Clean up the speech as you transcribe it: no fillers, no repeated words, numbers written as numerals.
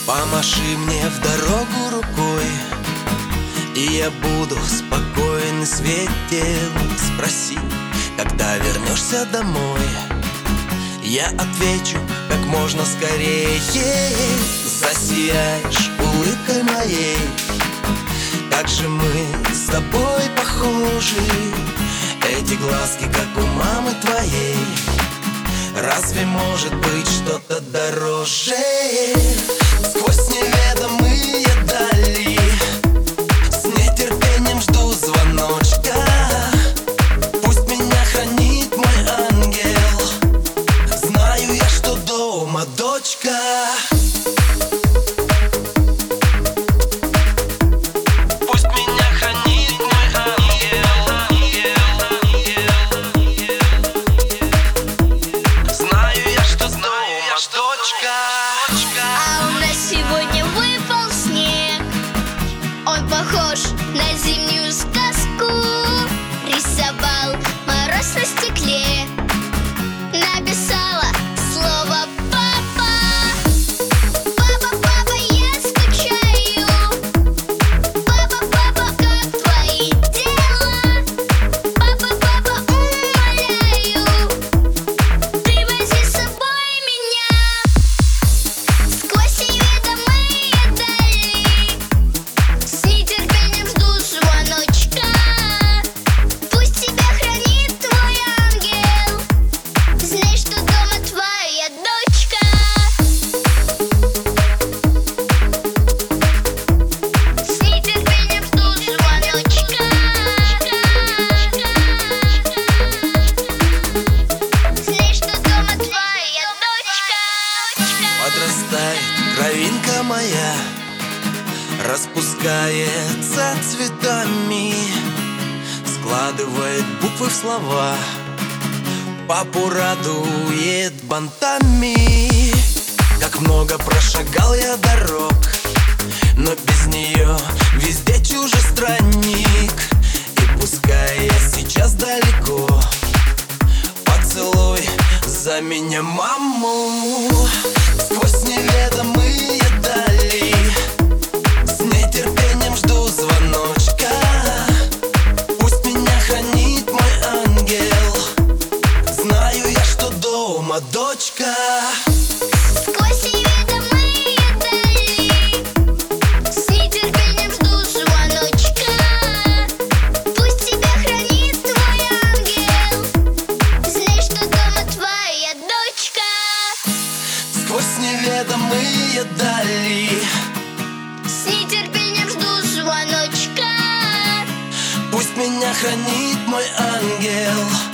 Помаши мне в дорогу рукой, и я буду спокоен и светел. Спроси, когда вернешься домой, я отвечу как можно скорее. Засияешь улыбкой моей, как же мы с тобой похожи. Эти глазки, как у мамы твоей. Разве может быть что-то дороже? Сквозь неведомые дали с нетерпением жду звоночка. Пусть меня хранит мой ангел. Знаю я, что дома дочка. А у нас сегодня выпал снег. Он похож на зимнюю сказку. Рисовал мороз на стекле. Написала слово «папа». Папа, папа, я скучаю. Папа, папа, как твои дела? Папа, папа, умоляю, ты вози с собой меня. Сквозь неведомые дали с нетерпением жду звоночка. Пусть тебя хранит твой ангел. Знай, что дома твоя дочка. С нетерпением жду звоночка. Знай, что дома твоя дочка. Подрастает кровинка моя, распускается цветами, складывает буквы в слова, папу радует бантами. Как много прошагал я дорог, но без нее везде чужестранник. И пускай я сейчас далеко, поцелуй за меня маму. Сквозь неведомые дали с нетерпением жду звоночка. Пусть меня хранит мой ангел. Знаю я, что дома дочка. Сквозь неведомые дали с нетерпением жду звоночка. Пусть тебя хранит твой ангел. Знай, что дома твоя дочка. Сквозь неведомые дали С нетерпением жду звоночка. пусть меня хранит мой ангел.